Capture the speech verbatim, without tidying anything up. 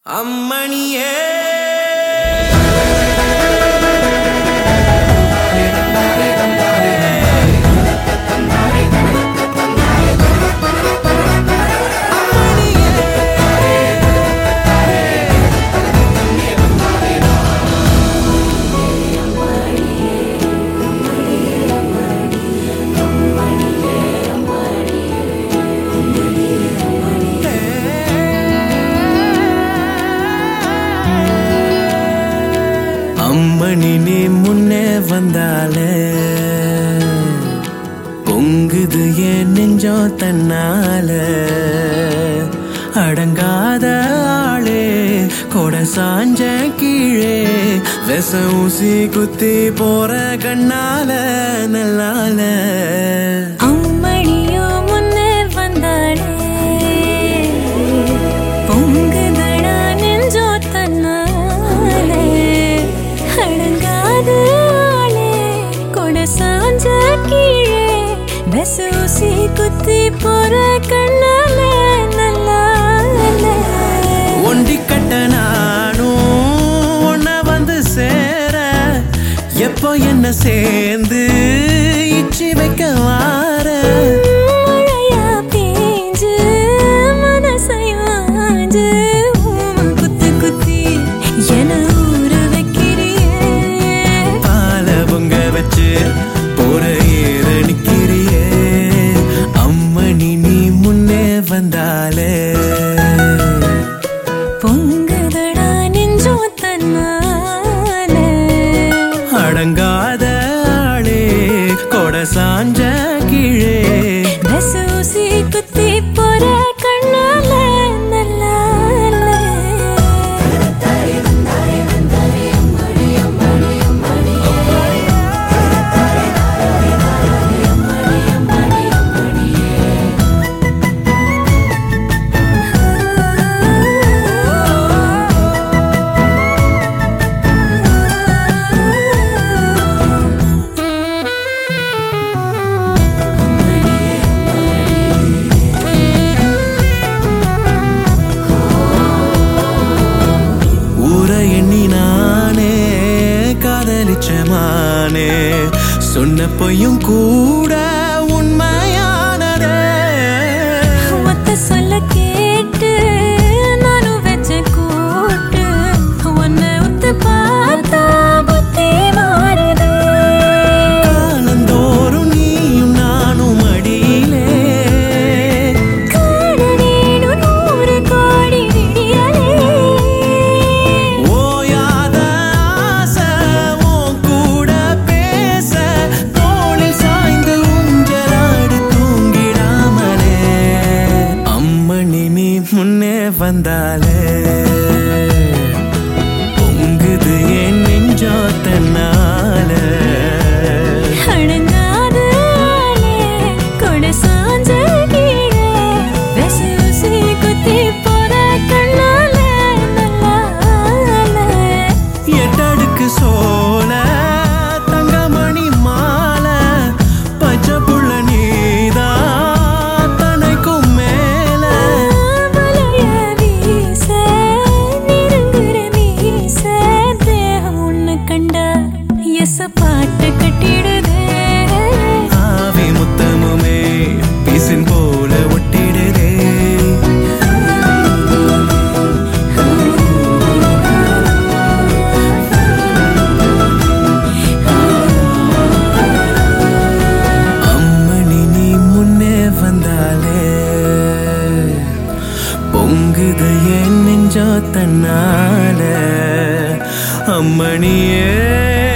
அம்மணியே அம்மணி நீ முன்னே வந்தாலே பொங்குது என் நெஞ்சம் தன்னால அடங்காத ஆளே கொடை சாஞ்ச கீழே வெச ஊசி குத்தி போற கண்ணால நல்லால அம்மணியோ முன்னே வந்தாலே பொங்குதடா நெஞ்சோ தன்னாலே அடங்காத ஆளே கொடை சாஞ்ச கீழே வெச ஊசி குத்தி போற கண்ணால நல்லால ஒண்டி கட்ட நானும் ஒன்ன வந்து சேர எப்போ என்ன சேர்ந்து இச்சி வைக்க வார மழையா பேஞ்சு மனசையாஞ்சு குத்து குத்தி என ஊற வைக்கிறியே பால பொங்க வச்சு போற ஏற நிக்கிறியே அம்மணி நீ முன்னே வந்தாலே பொங்குதடா நெஞ்சோ தன்னாலே அடங்காத ஆளே கொடை சாஞ்ச கீழே வெசூசி குத்தி போற கண்ணால நல்லால ஊர எண்ணி நானே காதலிச்சமானே சொன்ன பொய்யும் கூட உண்மையானதே ஒத்த சொல்ல கேட்டு நானும் வச்ச கூட்டு உன்னை ஒத்து பார்த்தா புத்தி மாறுது காலந்தோறும் நீயும் நானும் அடியிலே காண வேணும் நூறு கோடி விடியலே ஓயாத ஆசை உன் கூட பேச தோளில் சாய்ந்து ஊஞ்சலாடி தூங்கிடாமலே அம்மணி நீ முன்னே வந்தாலே பொங்குது என் நெஞ்சோ தன்னால அடங்காத ஆளே கொடை சாஞ்ச கீழே வெசூசி குத்தி போற கண்ணால நல்லால எட்டடுக்கு சோல தங்கமணி மாலை பச்சை புள்ள நீதான் தனைக்கும் மேல வளைய வீச நெருங்குற மீச தேகம் உன்னை கண்டா எச பாட்டு கட்டிடுதே ஆவி முத்தமுமே பீசின் போல ஒட்டிடுதே அம்மணி நீ முன்னே வந்தாலே பொங்குது என் நெஞ்சோ தன்னால அம்மணியே